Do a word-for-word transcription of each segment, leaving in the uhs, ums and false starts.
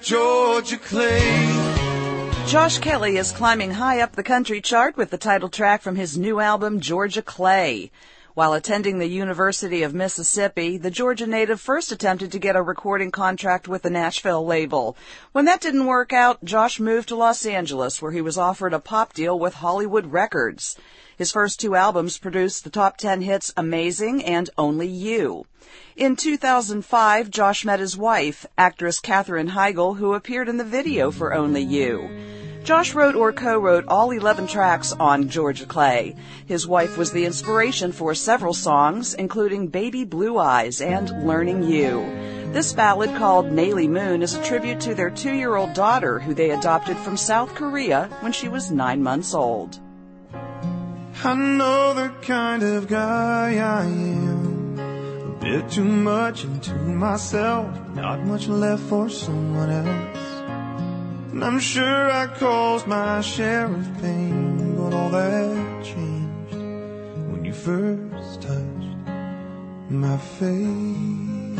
Georgia Clay. Josh Kelley is climbing high up the country chart with the title track from his new album, Georgia Clay. While attending the University of Mississippi, the Georgia native first attempted to get a recording contract with the Nashville label. When that didn't work out, Josh moved to Los Angeles, where he was offered a pop deal with Hollywood Records. His first two albums produced the top ten hits Amazing and Only You. In two thousand five, Josh met his wife, actress Katherine Heigl, who appeared in the video for Only You. Josh wrote or co-wrote all eleven tracks on Georgia Clay. His wife was the inspiration for several songs, including Baby Blue Eyes and Learning You. This ballad, called Nayli Moon, is a tribute to their two-year-old daughter, who they adopted from South Korea when she was nine months old. I know the kind of guy I am, a bit too much into myself, not much left for someone else. And I'm sure I caused my share of pain, but all that changed when you first touched my face.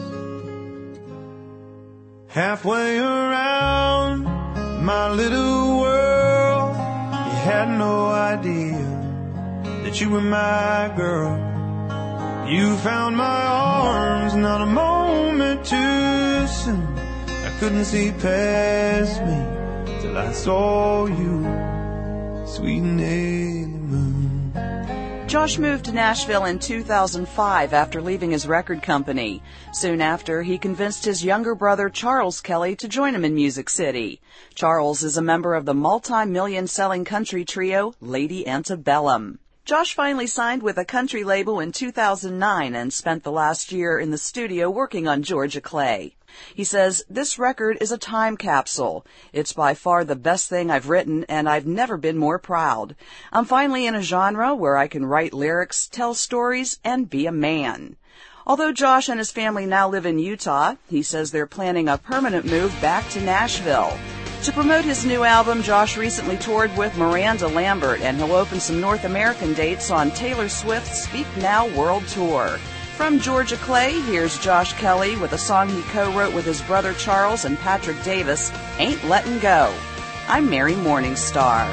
Halfway around my little world, you had no idea that you were my girl. You found my arms, not a moment too soon. I couldn't see past me till I saw you, sweet Nayli Moon. Josh moved to Nashville in two thousand five after leaving his record company. Soon after, he convinced his younger brother Charles Kelley to join him in Music City. Charles is a member of the multi-million selling country trio Lady Antebellum. Josh finally signed with a country label in two thousand nine and spent the last year in the studio working on Georgia Clay. He says, "This record is a time capsule. It's by far the best thing I've written, and I've never been more proud. I'm finally in a genre where I can write lyrics, tell stories, and be a man." Although Josh and his family now live in Utah, he says they're planning a permanent move back to Nashville. To promote his new album, Josh recently toured with Miranda Lambert, and he'll open some North American dates on Taylor Swift's Speak Now World Tour. From Georgia Clay, here's Josh Kelley with a song he co-wrote with his brother Charles and Patrick Davis, Ain't Lettin' Go. I'm Mary Morningstar.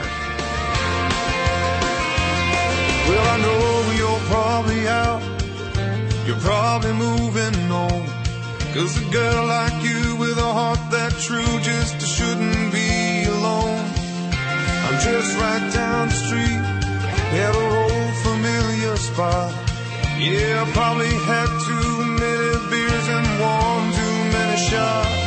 Well, I know you're probably out, you're probably moving on, 'cause a girl like you with a heart that true just shouldn't be alone. I'm just right down the street at an old familiar spot. Yeah, I probably had too many beers and one too many shots.